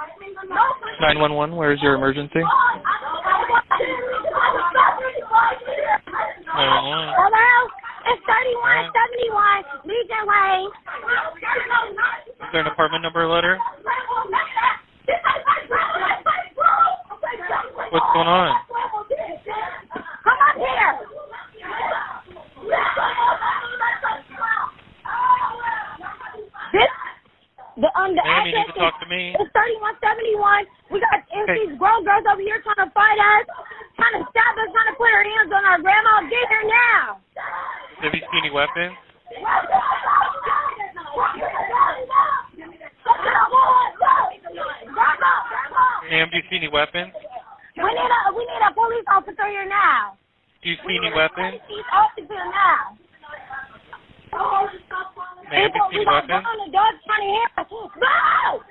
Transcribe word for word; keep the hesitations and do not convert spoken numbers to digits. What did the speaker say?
nine one one, where is your emergency? nine one one. Hello? It's thirty-one seventy-one Legion Way. Is there an apartment number letter? What's going on? Come up here. This, the, um, the Ma'am, you need address to talk to me. It's thirty-one seventy-one. We got Okay. these grown girls over here trying to fight us, trying to stab us, trying to put her hands on our grandma. Get here now. Have you seen any weapons? Ma'am, do you see any weapons? We need a we need a police officer here now. Do you see any weapons? Police officer now. Ma'am, do you see any We got weapons? on the dog trying to hear us. No!